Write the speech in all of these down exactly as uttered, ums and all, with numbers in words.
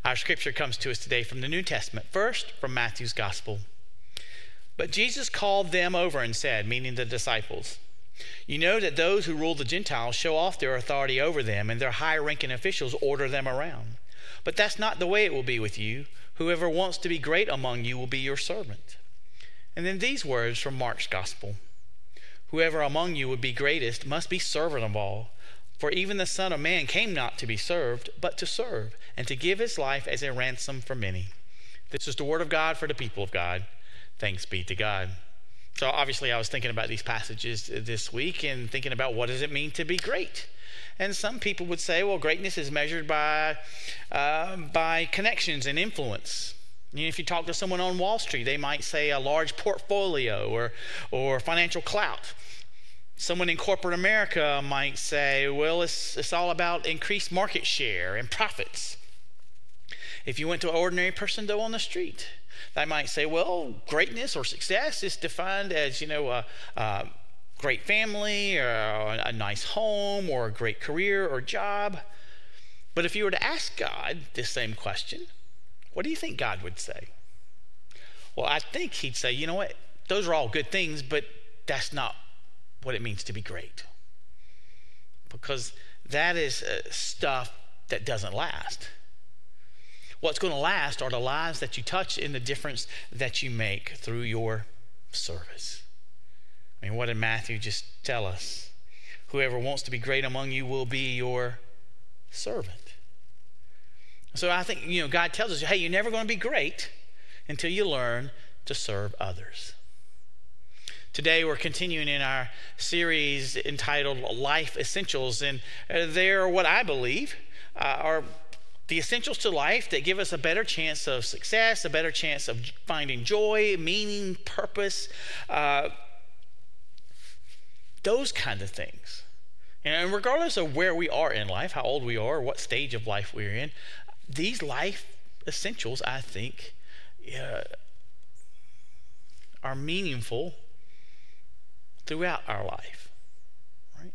Our scripture comes to us today from the New Testament, first from Matthew's Gospel. But Jesus called them over and said, meaning the disciples, "You know that those who rule the Gentiles show off their authority over them, and their high-ranking officials order them around. But that's not the way it will be with you. Whoever wants to be great among you will be your servant." And then these words from Mark's Gospel. "Whoever among you would be greatest must be servant of all. For even the Son of Man came not to be served, but to serve, and to give his life as a ransom for many." This is the word of God for the people of God. Thanks be to God. So obviously I was thinking about these passages this week and thinking about what does it mean to be great. And some people would say, well, greatness is measured by uh, by connections and influence. You know, if you talk to someone on Wall Street, they might say a large portfolio or or financial clout. Someone in corporate America might say, well, it's, it's all about increased market share and profits. If you went to an ordinary person, though, on the street, they might say, well, greatness or success is defined as, you know, a, a great family or a, a nice home or a great career or job. But if you were to ask God this same question, what do you think God would say? Well, I think he'd say, you know what, those are all good things, but that's not what it means to be great. Because that is uh, stuff that doesn't last. What's going to last are the lives that you touch and the difference that you make through your service. I mean, what did Matthew just tell us? Whoever wants to be great among you will be your servant. So I think, you know, God tells us, hey, you're never going to be great until you learn to serve others. Today we're continuing in our series entitled Life Essentials, and they're what I believe uh, are the essentials to life that give us a better chance of success, a better chance of finding joy, meaning, purpose, uh, those kind of things. And regardless of where we are in life, how old we are, what stage of life we're in, these life essentials, I think, uh, are meaningful throughout our life, right?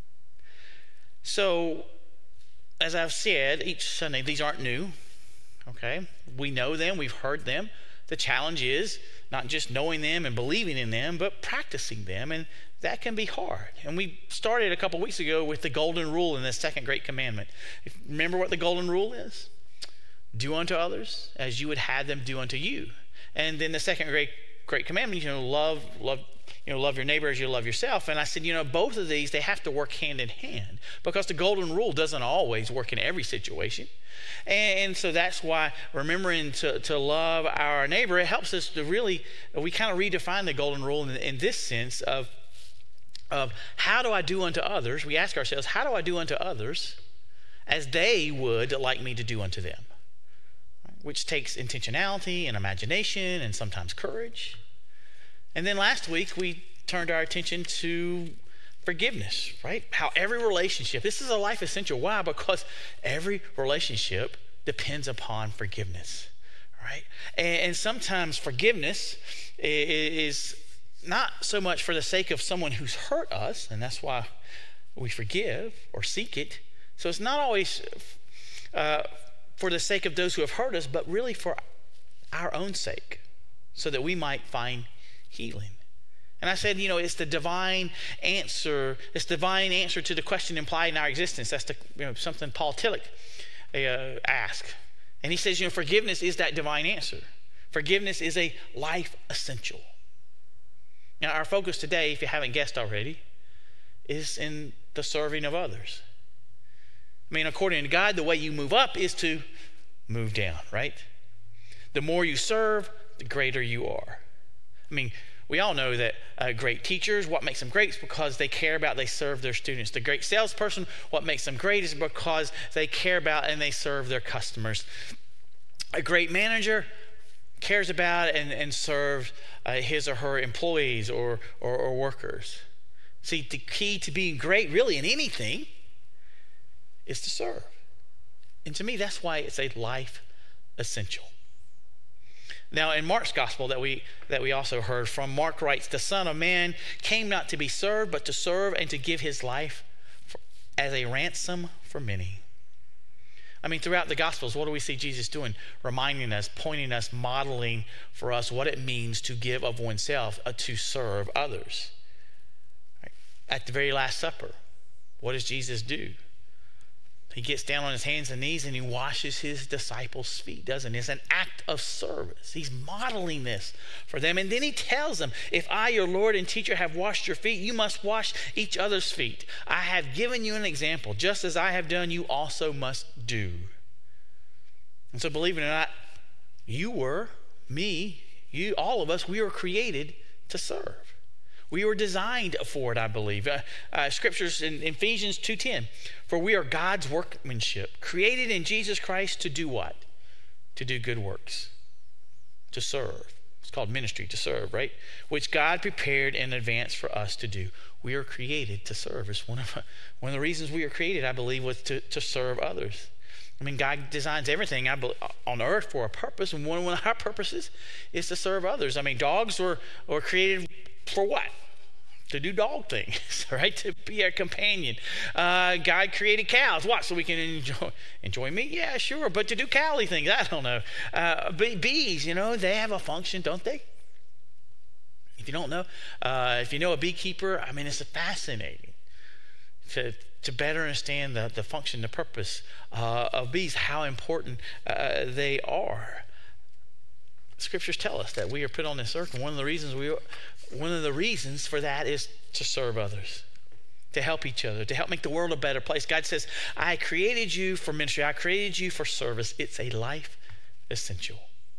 So, as I've said each Sunday, these aren't new, okay? We know them, we've heard them. The challenge is not just knowing them and believing in them, but practicing them, and that can be hard. And we started a couple weeks ago with the golden rule in the second great commandment. Remember what the golden rule is? Do unto others as you would have them do unto you. And then the second great great commandment, you know, love, love, you know, love your neighbor as you love yourself. And I said, you know, both of these, they have to work hand in hand because the golden rule doesn't always work in every situation. And so that's why remembering to, to love our neighbor, it helps us to really, we kind of redefine the golden rule in, in this sense of, of how do I do unto others? We ask ourselves, how do I do unto others as they would like me to do unto them? Which takes intentionality and imagination and sometimes courage. And then last week we turned our attention to forgiveness, right? How every relationship, this is a life essential. Why? Because every relationship depends upon forgiveness, right? And, and sometimes forgiveness is not so much for the sake of someone who's hurt us, and that's why we forgive or seek it. So it's not always uh, for the sake of those who have hurt us, but really for our own sake, so that we might find healing. And I said, you know, it's the divine answer. It's the divine answer to the question implied in our existence. That's the, you know, something Paul Tillich uh, asked. And he says, you know, forgiveness is that divine answer. Forgiveness is a life essential. Now, our focus today, if you haven't guessed already, is in the serving of others. I mean, according to God, the way you move up is to move down, right? The more you serve, the greater you are. I mean, we all know that uh, great teachers, what makes them great is because they care about, they serve their students. The great salesperson, what makes them great is because they care about and they serve their customers. A great manager cares about and, and serves uh, his or her employees or, or, or workers. See, the key to being great really in anything is to serve. And to me, that's why it's a life essential. Now, in Mark's gospel that we that we also heard from, Mark writes, "The Son of Man came not to be served, but to serve and to give his life for, as a ransom for many." I mean, throughout the Gospels, what do we see Jesus doing? Reminding us, pointing us, modeling for us what it means to give of oneself, uh, to serve others. Right? At the very Last Supper, what does Jesus do? He gets down on his hands and knees and he washes his disciples' feet, doesn't he? It's an act of service. He's modeling this for them. And then he tells them, if I, your Lord and teacher, have washed your feet, you must wash each other's feet. I have given you an example. Just as I have done, you also must do. And so, believe it or not, you were, me, you, all of us, we were created to serve. We were designed for it, I believe. Uh, uh, scriptures in Ephesians two ten. For we are God's workmanship, created in Jesus Christ to do what? To do good works. To serve. It's called ministry, to serve, right? Which God prepared in advance for us to do. We are created to serve. It's one of, one of the reasons we are created, I believe, was to, to serve others. I mean, God designs everything I believe, on earth for a purpose, and one of our purposes is to serve others. I mean, dogs were, were created for what? To do dog things, right? To be a companion. Uh, God created cows. What? So we can enjoy enjoy meat? Yeah, sure. But to do cowly things, I don't know. Uh, bees, you know, they have a function, don't they? If you don't know, uh, if you know a beekeeper, I mean, it's fascinating to to better understand the, the function, the purpose uh, of bees, how important uh, they are. Scriptures tell us that we are put on this earth, and one of the reasons we, one of the reasons for that is to serve others, to help each other, to help make the world a better place. God says, "I created you for ministry. I created you for service. It's a life essential."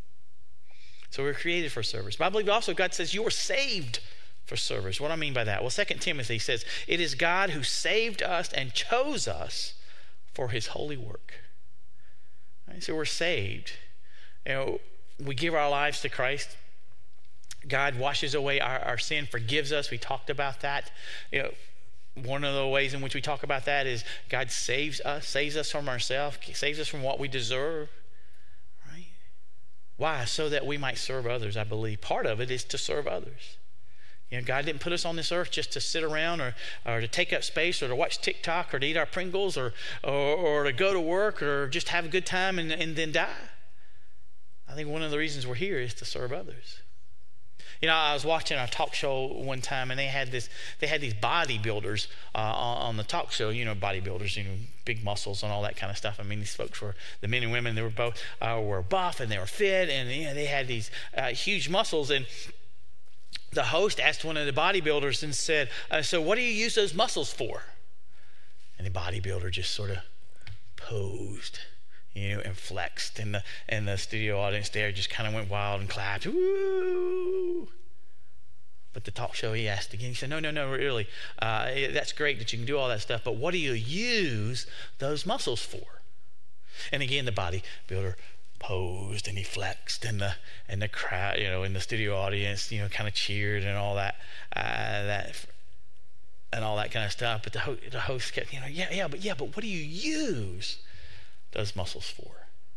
So we're created for service. But I believe also God says you were saved for service. What do I mean by that? Well, Second Timothy says, "It is God who saved us and chose us for His holy work." Right? So we're saved. You know. We give our lives to Christ. God washes away our, our sin, forgives us. We talked about that. You know, one of the ways in which we talk about that is God saves us, saves us from ourselves, saves us from what we deserve. Right? Why? So that we might serve others, I believe. Part of it is to serve others. You know, God didn't put us on this earth just to sit around or, or to take up space or to watch TikTok or to eat our Pringles or, or, or to go to work or just have a good time and, and then die. I think one of the reasons we're here is to serve others. You know, I was watching a talk show one time, and they had this. They had these bodybuilders uh, on, on the talk show. You know, bodybuilders, you know, big muscles and all that kind of stuff. I mean, these folks were, the men and women, they were both uh, were buff and they were fit, and you know, they had these uh, huge muscles. And the host asked one of the bodybuilders and said, uh, "So, what do you use those muscles for?" And the bodybuilder just sort of posed. You know, and flexed, and the and the studio audience there just kind of went wild and clapped. Woo! But the talk show, he asked again. He said, "No, no, no, really. Uh, that's great that you can do all that stuff, but what do you use those muscles for?" And again, the bodybuilder posed and he flexed, and the and the crowd, you know, in the studio audience, you know, kind of cheered and all that, uh, that, and all that kind of stuff. But the ho- the host kept, you know, yeah, yeah, but yeah, but what do you use those muscles for?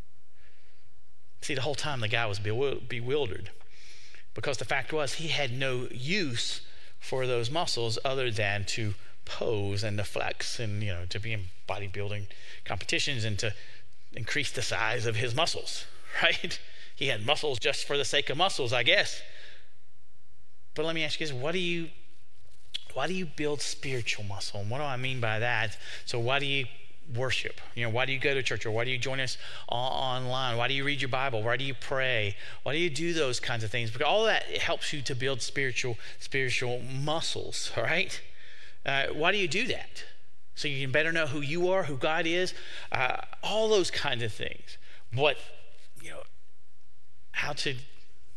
See, the whole time the guy was bewildered, because the fact was he had no use for those muscles other than to pose and to flex and, you know, to be in bodybuilding competitions and to increase the size of his muscles, right? He had muscles just for the sake of muscles, I guess. But let me ask you this, what do you why do you build spiritual muscle? And what do I mean by that? So why do you worship? You know, why do you go to church, or why do you join us online? Why do you read your Bible? Why do you pray? Why do you do those kinds of things? Because all that helps you to build spiritual spiritual muscles, all right? Uh, why do you do that? So you can better know who you are, who God is, uh, all those kinds of things. What, you know, how to, you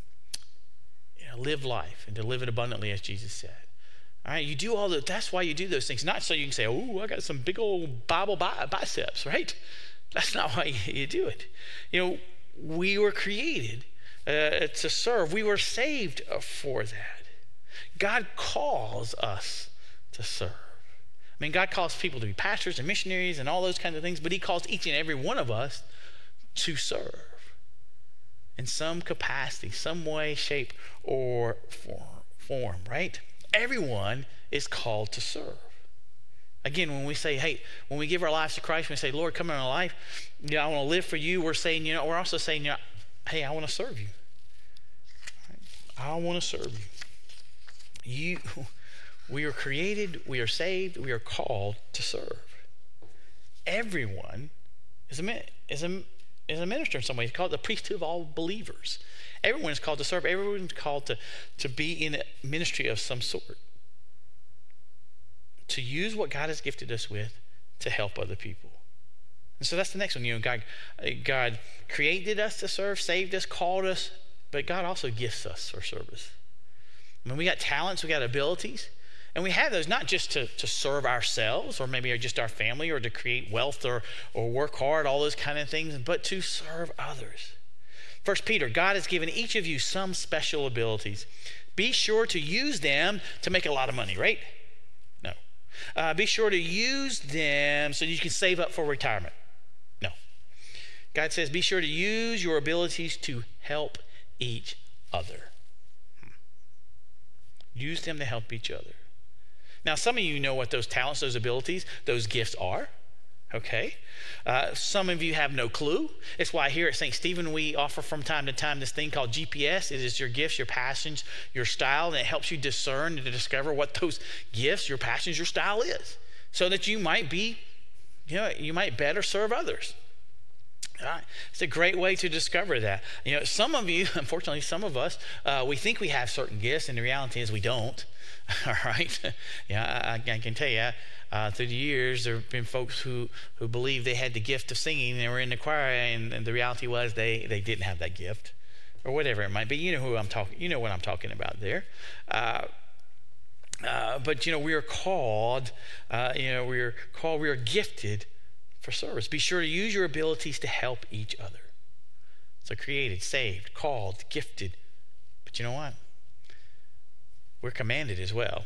know, live life and to live it abundantly, as Jesus said. All right, you do all that. That's why you do those things. Not so you can say, "Oh, I got some big old Bible bi- biceps," right? That's not why you do it. You know, we were created uh, to serve. We were saved for that. God calls us to serve. I mean, God calls people to be pastors and missionaries and all those kinds of things, but He calls each and every one of us to serve in some capacity, some way, shape, or form, right? Everyone is called to serve. Again, when we say, hey, when we give our lives to Christ, when we say, Lord, come in our life, you know, I want to live for you, we're saying, you know, we're also saying, you know, hey, I want to serve you. I want to serve you. You, we are created, we are saved, we are called to serve. Everyone is a, is a, is a minister in some way. It's called the priesthood of all believers. Everyone is called to serve. Everyone is called to, to be in a ministry of some sort. To use what God has gifted us with to help other people. And so that's the next one. You know, God, God created us to serve, saved us, called us, but God also gifts us for service. I mean, we got talents, we got abilities, and we have those not just to, to serve ourselves or maybe just our family or to create wealth or, or work hard, all those kind of things, but to serve others. First Peter, God has given each of you some special abilities. Be sure to use them to make a lot of money, right? No. Uh, be sure to use them so you can save up for retirement. No. God says, be sure to use your abilities to help each other. Use them to help each other. Now, some of you know what those talents, those abilities, those gifts are. Okay? Uh, some of you have no clue. It's why here at Saint Stephen we offer from time to time this thing called G P S. It is your gifts, your passions, your style, and it helps you discern and to discover what those gifts, your passions, your style is, so that you might be, you know, you might better serve others. Right. It's a great way to discover that. You know, some of you, unfortunately, some of us, uh, we think we have certain gifts, and the reality is we don't. All right? Yeah, I, I can tell you, uh, through the years, there have been folks who, who believed they had the gift of singing, and they were in the choir, and, and the reality was they, they didn't have that gift, or whatever it might be. You know who I'm talking. You know what I'm talking about there. Uh, uh, but you know, we are called. Uh, you know, we are called. We are gifted for service. Be sure to use your abilities to help each other. So created, saved, called, gifted. But you know what? We're commanded as well.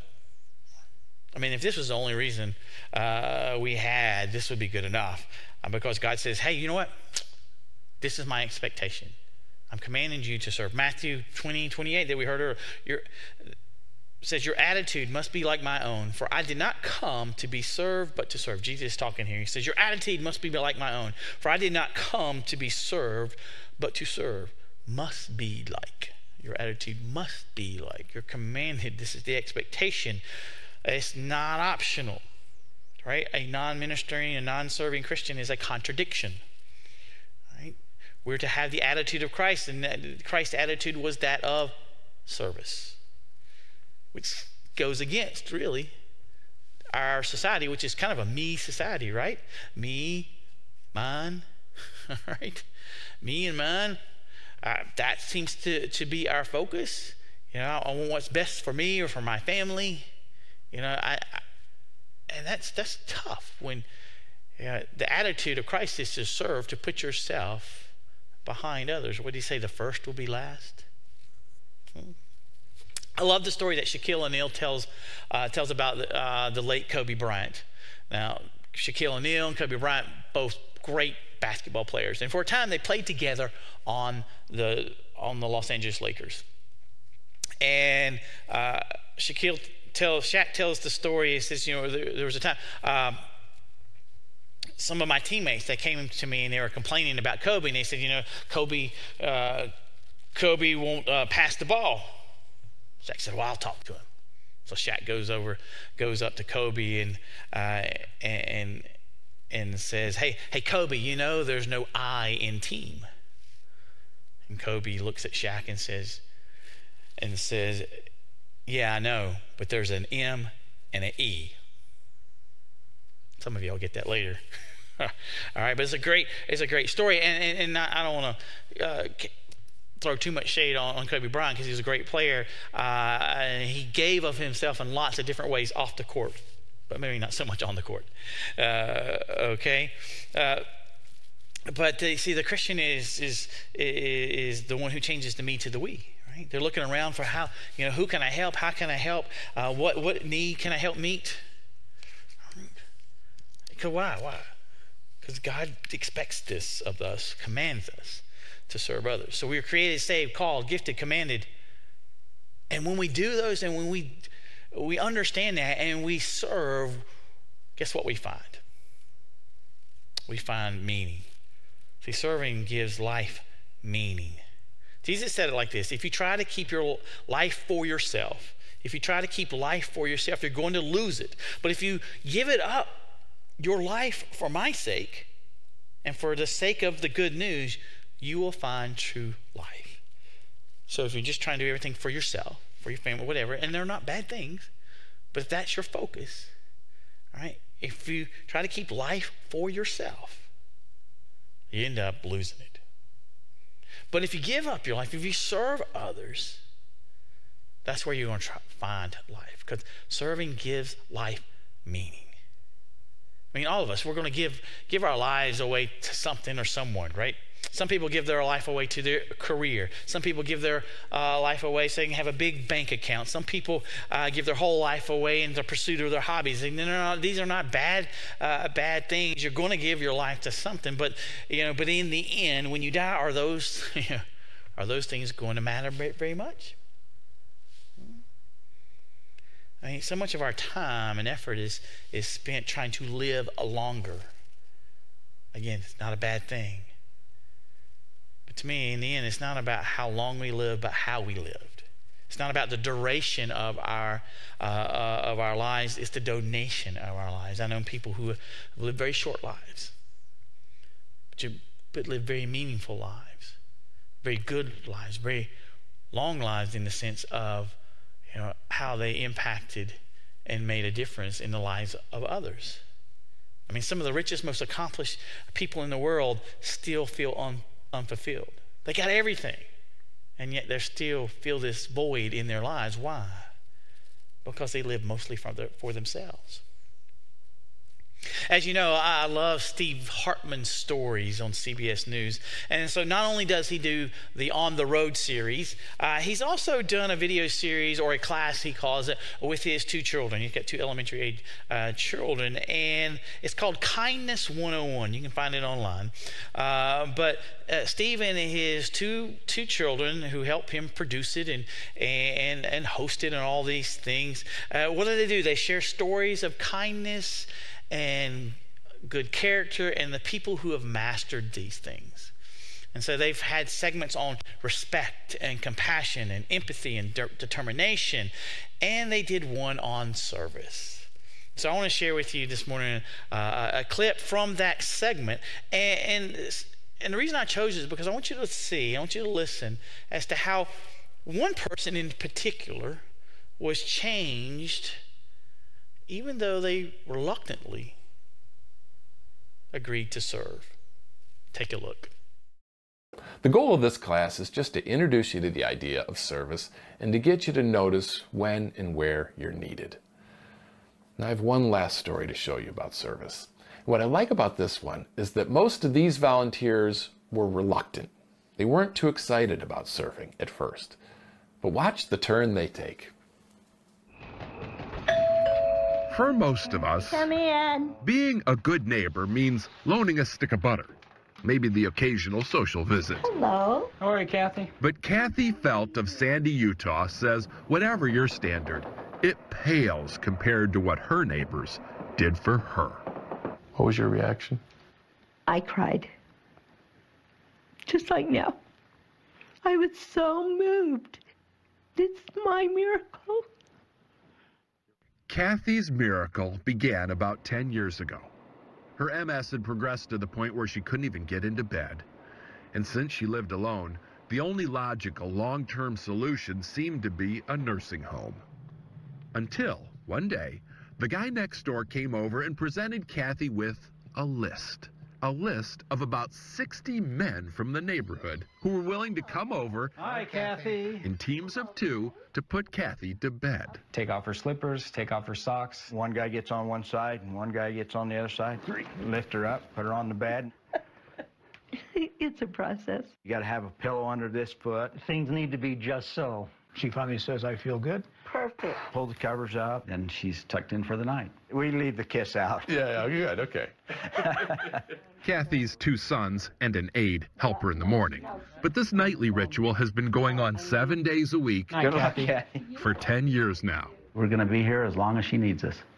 I mean, if this was the only reason uh, we had, this would be good enough. Uh, because God says, hey, you know what? This is my expectation. I'm commanding you to serve. Matthew twenty, twenty-eight that we heard earlier. Your, says, your attitude must be like my own, for I did not come to be served, but to serve. Jesus is talking here. He says, your attitude must be like my own, for I did not come to be served, but to serve. Must be like. Your attitude must be like. You're commanded. This is the expectation. It's not optional, right? A non-ministering, a non-serving Christian is a contradiction, right? We're to have the attitude of Christ, and Christ's attitude was that of service, which goes against, really, our society, which is kind of a me society, right? Me, mine, right? Me and mine. Uh, that seems to, to be our focus. You know, I want what's best for me or for my family. You know, I, I and that's that's tough when you know, the attitude of Christ is to serve, to put yourself behind others. What did he say? The first will be last. Hmm. I love the story that Shaquille O'Neal tells uh, tells about uh, the late Kobe Bryant. Now, Shaquille O'Neal and Kobe Bryant, both great basketball players, and for a time they played together on the on the Los Angeles Lakers. And uh, Shaquille tells Shaq tells the story. He says, you know, there, there was a time. Um, some of my teammates, they came to me and they were complaining about Kobe, and they said, you know, Kobe, uh, Kobe won't uh, pass the ball. Shaq said, well, I'll talk to him. So Shaq goes over, goes up to Kobe and uh, and and says, hey, hey, Kobe, you know there's no I in team. And Kobe looks at Shaq and says, and says, yeah, I know, but there's an M and an E. Some of y'all get that later. All right, but it's a great, it's a great story, and and, and I don't want to uh, throw too much shade on, on Kobe Bryant because he was a great player. Uh, and he gave of himself in lots of different ways off the court, but maybe not so much on the court. Uh, okay, uh, but uh, see, the Christian is is is the one who changes the me to the we. Right? They're looking around for how, you know, who can I help? How can I help? Uh, what what need can I help meet? Because why? Why? Because God expects this of us, commands us to serve others. So we are created, saved, called, gifted, commanded. And when we do those, and when we we understand that and we serve, guess what we find? We find meaning. See, serving gives life meaning. Jesus said it like this: if you try to keep your life for yourself, if you try to keep life for yourself, you're going to lose it. But if you give it up, your life for my sake, and for the sake of the good news, you will find true life. So if you're just trying to do everything for yourself, for your family, whatever, and they're not bad things, but if that's your focus, all right, if you try to keep life for yourself, you end up losing it. But if you give up your life, if you serve others, that's where you're going to try, find life, because serving gives life meaning. I mean, all of us, we're going to give give our lives away to something or someone, right? Some people give their life away to their career. Some people give their uh, life away so they can have a big bank account. Some people uh, give their whole life away in the pursuit of their hobbies. And they're not, these are not bad uh, bad things. You're going to give your life to something, but you know, but in the end, when you die, are those you know, are those things going to matter very much? I mean, so much of our time and effort is is spent trying to live longer. Again, it's not a bad thing. But to me, in the end, it's not about how long we live, but how we lived. It's not about the duration of our uh, uh, of our lives. It's the donation of our lives. I know people who have lived very short lives, but, you, but live very meaningful lives, very good lives, very long lives in the sense of, you know, how they impacted and made a difference in the lives of others. I mean, some of the richest, most accomplished people in the world still feel un, unfulfilled. They got everything, and yet they still feel this void in their lives. Why? Because they live mostly for, their, for themselves. As you know, I love Steve Hartman's stories on C B S News. And so not only does he do the On the Road series, uh, he's also done a video series, or a class he calls it, with his two children. He's got two elementary age uh, children, and it's called Kindness one oh one. You can find it online. Uh, but uh, Steve and his two two children, who help him produce it and and and host it and all these things, uh, what do they do? They share stories of kindness and good character and the people who have mastered these things. And so they've had segments on respect and compassion and empathy and de- determination, and they did one on service. So I want to share with you this morning uh, a clip from that segment, and, and and the reason I chose it is because I want you to see, I want you to listen as to how one person in particular was changed, even though they reluctantly agreed to serve. Take a look. The goal of this class is just to introduce you to the idea of service and to get you to notice when and where you're needed. Now, I have one last story to show you about service. What I like about this one is that most of these volunteers were reluctant. They weren't too excited about serving at first. But watch the turn they take. For most of us, Come in. being a good neighbor means loaning a stick of butter, maybe the occasional social visit. Hello. How are you, Kathy? But Kathy Felt of Sandy, Utah says whatever your standard, it pales compared to what her neighbors did for her. What was your reaction? I cried. Just like now. I was so moved. It's my miracle. Kathy's miracle began about ten years ago. Her M S had progressed to the point where she couldn't even get into bed. And since she lived alone, the only logical long-term solution seemed to be a nursing home. Until one day, the guy next door came over and presented Kathy with a list. A list of about sixty men from the neighborhood who were willing to come over Hi, Kathy. in teams of two to put Kathy to bed. Take off her slippers, take off her socks. One guy gets on one side and one guy gets on the other side. Lift her up, put her on the bed. It's a process. You got to have a pillow under this foot. Things need to be just so. She finally says, I feel good. Perfect. Pull the covers up. And she's tucked in for the night. We leave the kiss out. Yeah, yeah, good, okay. Kathy's two sons and an aide help her in the morning. But this nightly ritual has been going on seven days a week Good luck, Kathy. for ten years now. We're going to be here as long as she needs us.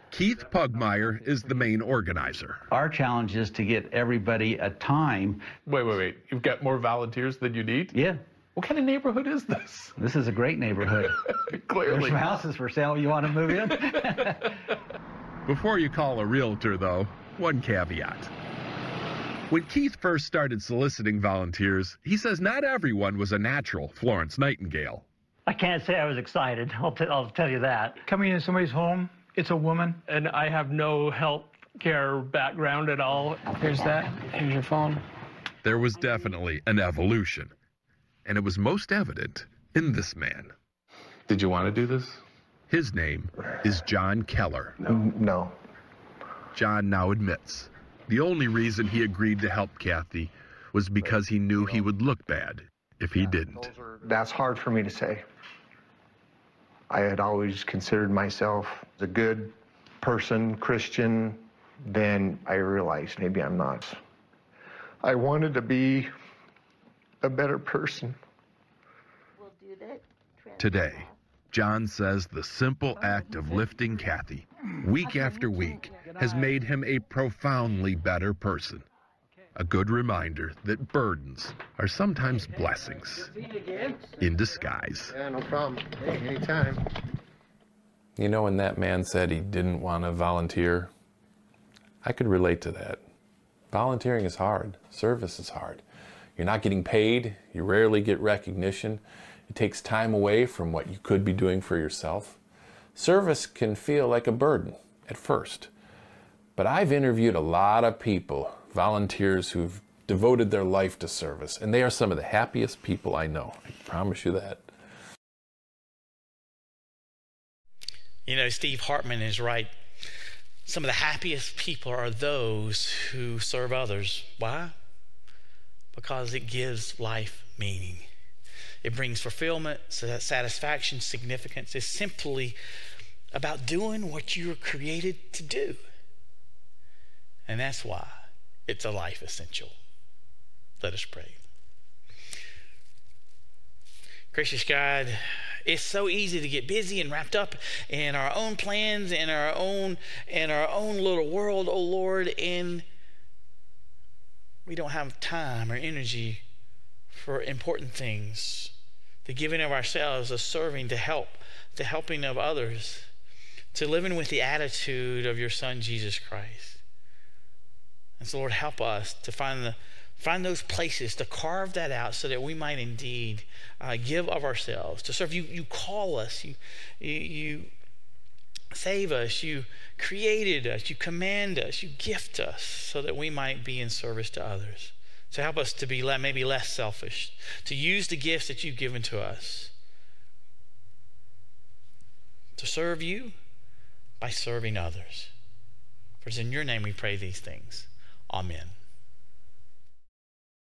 Keith Pugmire is the main organizer. Our challenge is to get everybody a time. Wait, wait, wait. You've got more volunteers than you need? Yeah. What kind of neighborhood is this? This is a great neighborhood. Clearly. There's some houses for sale. You want to move in? Before you call a realtor, though, one caveat. When Keith first started soliciting volunteers, he says not everyone was a natural Florence Nightingale. I can't say I was excited. I'll, t- I'll tell you that. Coming into somebody's home, it's a woman. And I have no health care background at all. Here's that. Here's your phone. There was definitely an evolution, and it was most evident in this man. Did you want to do this? His name is John Keller. No. John now admits the only reason he agreed to help Kathy was because he knew he would look bad if he didn't. That's hard for me to say. I had always considered myself a good person, Christian. Then I realized maybe I'm not. I wanted to be a better person. Today, John says the simple act of lifting Kathy week after week has made him a profoundly better person. A good reminder that burdens are sometimes blessings in disguise. Yeah, no problem. Hey, anytime. You know, when that man said he didn't want to volunteer, I could relate to that. Volunteering is hard. Service is hard. You're not getting paid. You rarely get recognition. It takes time away from what you could be doing for yourself. Service can feel like a burden at first. But I've interviewed a lot of people, volunteers who've devoted their life to service, and they are some of the happiest people I know. I promise you that. You know, Steve Hartman is right. Some of the happiest people are those who serve others. Why? Because it gives life meaning. It brings fulfillment, satisfaction, significance. It's simply about doing what you were created to do. And that's why it's a life essential. Let us pray. Gracious God, it's so easy to get busy and wrapped up in our own plans and our own and our own little world, oh Lord, and we don't have time or energy for important things. The giving of ourselves, the serving, to help, the helping of others, to living with the attitude of your Son, Jesus Christ. And so, Lord, help us to find the find those places, to carve that out so that we might indeed uh, give of ourselves, to serve. You, you call us, you, you, you save us, you created us, you command us, you gift us so that we might be in service to others. So help us to be maybe less selfish, to use the gifts that you've given to us, to serve you by serving others. For it's in your name we pray these things. Amen.